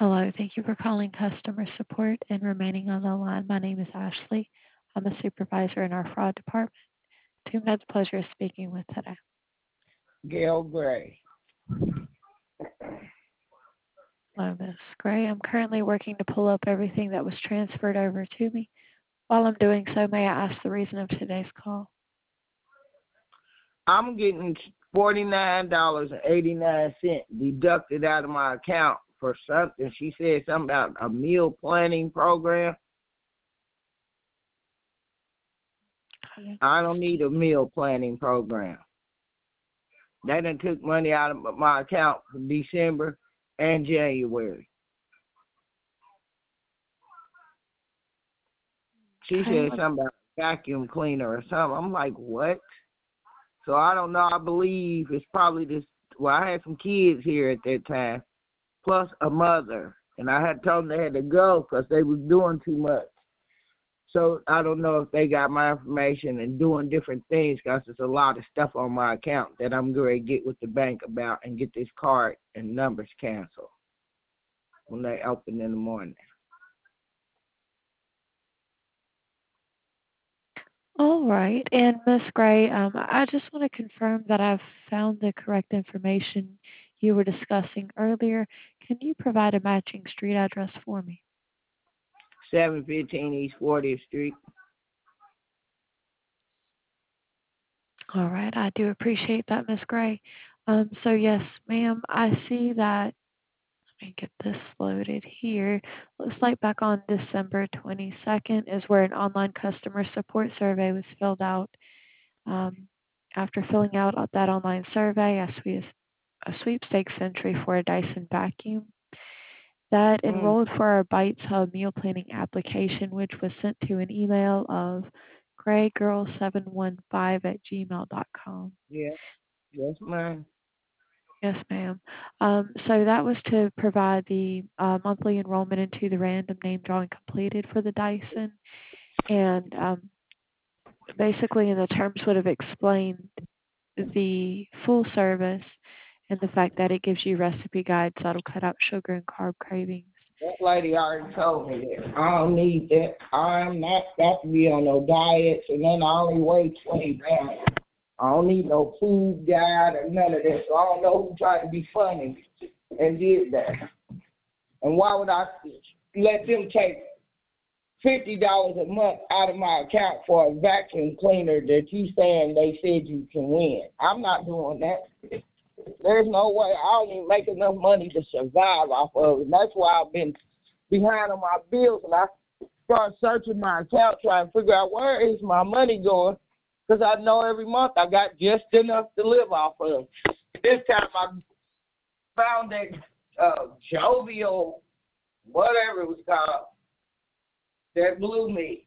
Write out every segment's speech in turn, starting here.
Hello, thank you for calling customer support and remaining on the line. My name is Ashley. I'm a supervisor in our fraud department. To whom I have the pleasure of speaking with today. Gail Gray. Hello, Ms. Gray. I'm currently working to pull up everything that was transferred over to me. While I'm doing so, may I ask the reason of today's call? I'm getting $49.89 deducted out of my account for something. She said something about a meal planning program. Okay. I don't need a meal planning program. They done took money out of my account for December and January. She said something about a vacuum cleaner or something. I'm like, what? So I don't know. I believe it's probably this. Well, I had some kids here at that time, plus a mother. And I had told them they had to go because they was doing too much. So I don't know if they got my information and doing different things because there's a lot of stuff on my account that I'm going to get with the bank about and get this card and numbers canceled when they open in the morning. All right. And Ms. Gray, I just want to confirm that I've found the correct information you were discussing earlier. Can you provide a matching street address for me? 715 East 40th Street. All right. I do appreciate that, Ms. Gray. So yes, ma'am, I see that. Let me get this loaded here. Looks like back on December 22nd is where an online customer support survey was filled out. After filling out that online survey, a sweepstakes entry for a Dyson vacuum that enrolled for our Bites Hub meal planning application, which was sent to an email of graygirl715@gmail.com. Yeah. Yes, ma'am. Yes, ma'am. So that was to provide the monthly enrollment into the random name drawing completed for the Dyson. And basically, in the terms would have explained the full service and the fact that it gives you recipe guides that'll cut out sugar and carb cravings. That lady already told me that. I don't need that. I'm not got to be on no diets, and then I only weigh 20 pounds. I don't need no food guide or none of that. So I don't know who tried to be funny and did that. And why would I let them take $50 a month out of my account for a vacuum cleaner that you saying they said you can win? I'm not doing that. There's no way. I don't even make enough money to survive off of it. And that's why I've been behind on my bills, and I start searching my account trying to figure out where is my money going, because I know every month I got just enough to live off of. This time I found that Jovial, whatever it was called, that blew me.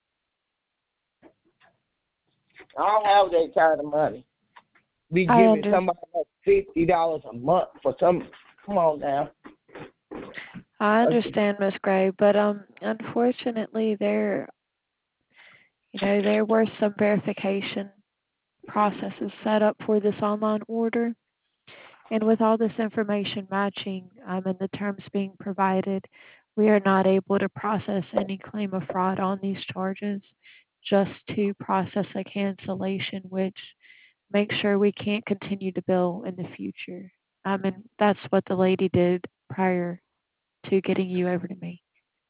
I don't have that kind of money. Be giving somebody like $50 a month for some. Come on now. I understand, Miss Gray, but unfortunately, there were some verification processes set up for this online order, and with all this information matching and the terms being provided, we are not able to process any claim of fraud on these charges, just to process a cancellation, which makes sure we can't continue to bill in the future. And that's what the lady did prior to getting you over to me.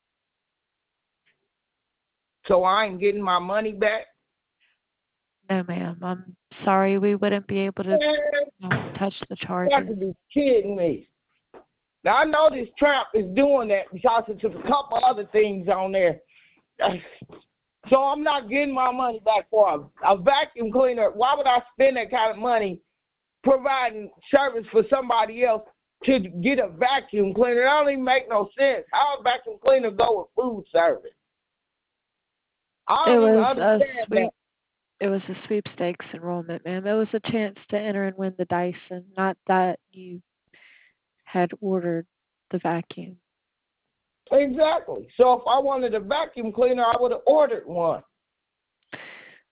So I ain't getting my money back? No, ma'am. I'm sorry. We wouldn't be able to touch the charges. You got to be kidding me. Now, I know this Trump is doing that because it's a couple other things on there. So I'm not getting my money back for a vacuum cleaner. Why would I spend that kind of money providing service for somebody else to get a vacuum cleaner? It don't even make no sense. How a vacuum cleaner go with food service? I don't even understand that. It was a sweepstakes enrollment, ma'am. It was a chance to enter and win the Dyson, not that you had ordered the vacuum. Exactly. So if I wanted a vacuum cleaner, I would have ordered one.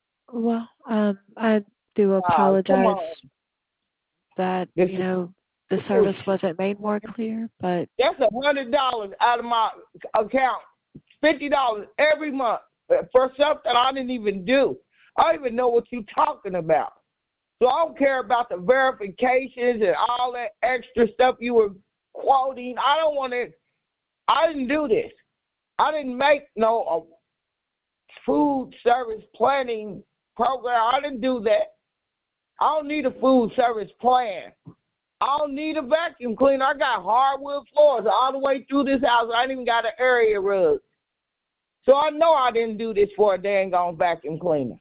Well, I do apologize that, the service wasn't made more clear, but That's $100 out of my account. $50 every month for something I didn't even do. I don't even know what you're talking about. So I don't care about the verifications and all that extra stuff you were quoting. I don't want to. I didn't do this. I didn't make no food service planning program. I didn't do that. I don't need a food service plan. I don't need a vacuum cleaner. I got hardwood floors all the way through this house. I ain't even got an area rug. So I know I didn't do this for a dang on vacuum cleaner.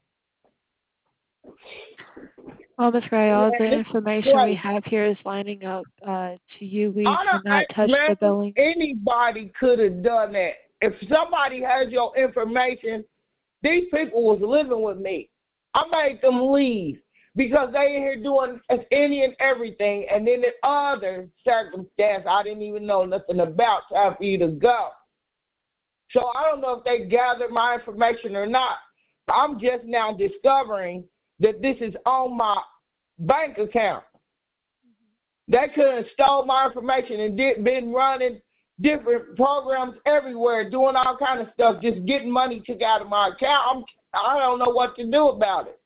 well, Ms. Gray, all the information we have here is lining up to you. We cannot touch the billing. Anybody could have done that. If somebody has your information, these people was living with me. I made them leave because they in here doing any and everything, and then the other circumstance I didn't even know nothing about, time for you to go. So I don't know if they gathered my information or not. I'm just now discovering that this is on my bank account. They could have stole my information and been running different programs everywhere, doing all kind of stuff, just getting money took out of my account. I don't know what to do about it.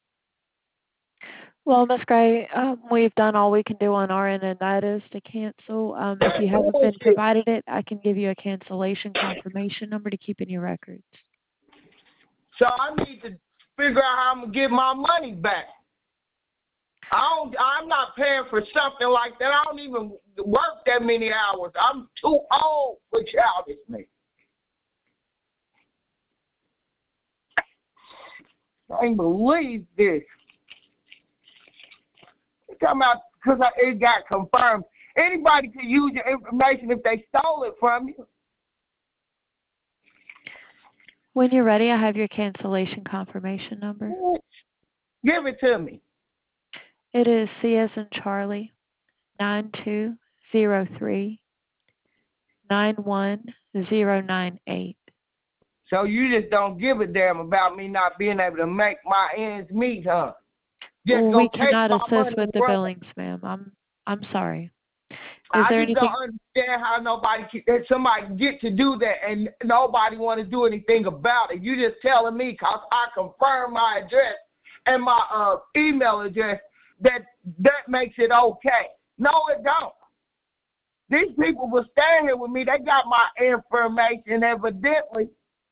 Well, Ms. Gray, we've done all we can do on our end, and that is to cancel. If you haven't been provided it, I can give you a cancellation confirmation number to keep in your records. So I need to figure out how I'm going to get my money back. I'm not paying for something like that. I don't even work that many hours. I'm too old for childishness. I can't believe this. Come out because it got confirmed. Anybody can use your information if they stole it from you. When you're ready, I have your cancellation confirmation number. Give it to me. It is C as in Charlie, 9203-91098. So you just don't give a damn about me not being able to make my ends meet, huh? Well, we cannot assist with the billings, ma'am. I'm sorry. Is there anything? I just don't understand how somebody get to do that and nobody want to do anything about it. You just telling me because I confirm my address and my email address that makes it okay. No, it don't. These people were staying here with me. They got my information evidently.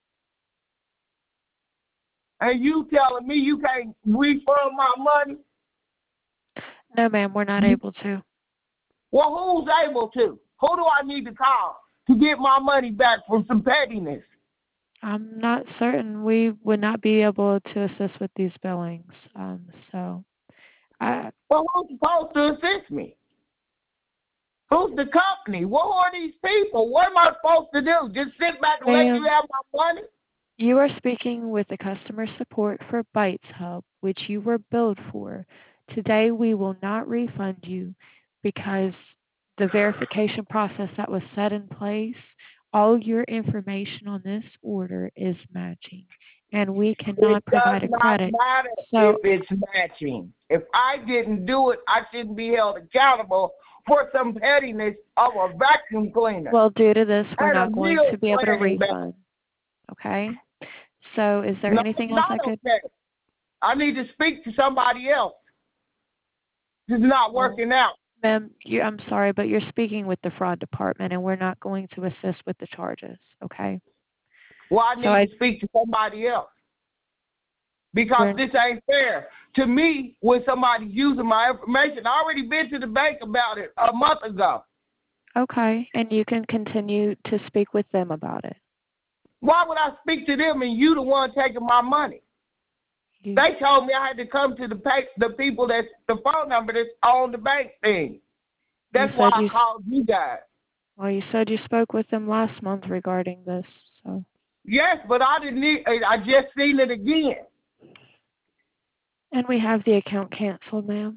And you telling me you can't refund my money? No, ma'am, we're not able to. Well, who's able to? Who do I need to call to get my money back from some pettiness? I'm not certain. We would not be able to assist with these billings. Well, who's supposed to assist me? Who's the company? Who are these people? What am I supposed to do? Just sit back and let you have my money? You are speaking with the customer support for Bites Hub, which you were billed for. Today, we will not refund you because the verification process that was set in place, all your information on this order is matching, and we cannot provide a credit. It does not matter if it's matching. If I didn't do it, I shouldn't be held accountable for some pettiness of a vacuum cleaner. Well, due to this, we're not going to be able to refund. Okay? So is there anything else I could? Okay. I need to speak to somebody else. It's not working out. Ma'am, I'm sorry, but you're speaking with the fraud department, and we're not going to assist with the charges, okay? Well, I need to speak to somebody else because this ain't fair. To me, when somebody's using my information, I already been to the bank about it a month ago. Okay, and you can continue to speak with them about it. Why would I speak to them and you the one taking my money? They told me I had to come to the people that's the phone number that's on the bank thing. That's why I called you guys. Well, you said you spoke with them last month regarding this, so. Yes, but I just seen it again. And we have the account canceled, ma'am.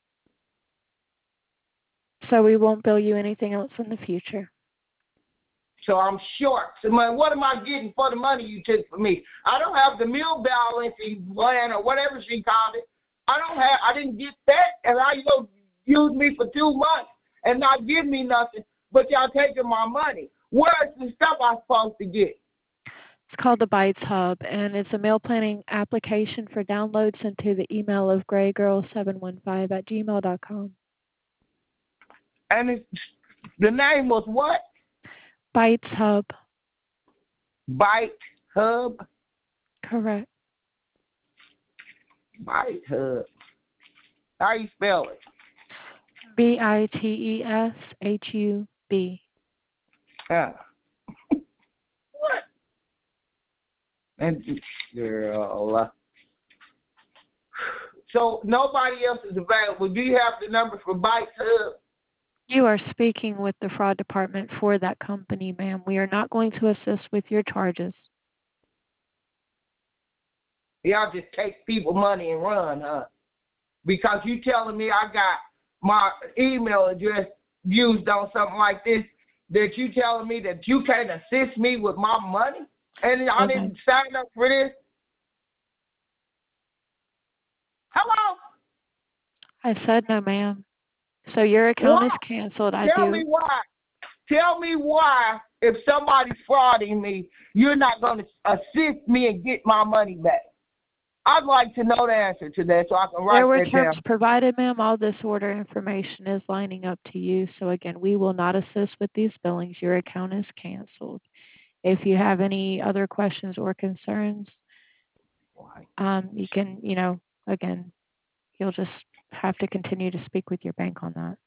So we won't bill you anything else in the future. So I'm short. So what am I getting for the money you took from me? I don't have the meal balancing plan or whatever she called it. I didn't get that, and how you gonna use me for 2 months and not give me nothing, but y'all taking my money. Where's the stuff I'm supposed to get? It's called the Bites Hub, and it's a meal planning application for download sent to the email of graygirl715@gmail.com. And the name was what? Bites Hub. Bite Hub? Correct. Bite Hub. How you spell it? BITESHUB. Yeah. What? And girl. So nobody else is available. Do you have the number for Bite Hub? You are speaking with the fraud department for that company, ma'am. We are not going to assist with your charges. Y'all just take people money and run, huh? Because you telling me I got my email address used on something like this, that you telling me that you can't assist me with my money? And I didn't sign up for this? Hello? I said no, ma'am. So your account is canceled. Tell me why. Tell me why, if somebody's frauding me, you're not going to assist me and get my money back. I'd like to know the answer to that so I can write There were that down. terms provided, ma'am. All this order information is lining up to you. So again, we will not assist with these billings. Your account is canceled. If you have any other questions or concerns, you can, again, you'll just have to continue to speak with your bank on that.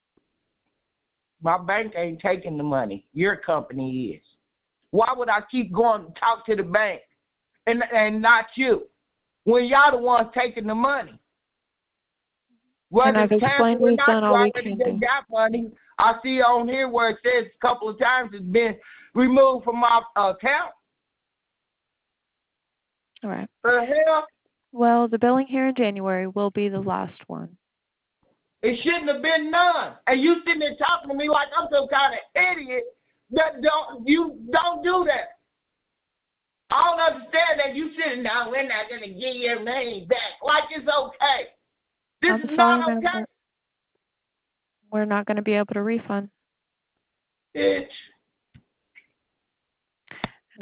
My bank ain't taking the money. Your company is. Why would I keep going to talk to the bank and not you when y'all the ones taking the money? And I've explained we've done all we can do. Got money. I see on here where it says a couple of times it's been removed from my account. All right. The hell? Well, the billing here in January will be the last one. It shouldn't have been none. And you sitting there talking to me like I'm some kind of idiot. Don't do that. I don't understand that you sitting down. We're not gonna give your money back. Like it's okay. This I'm is sorry, not okay. we're not going to be able to refund. Bitch.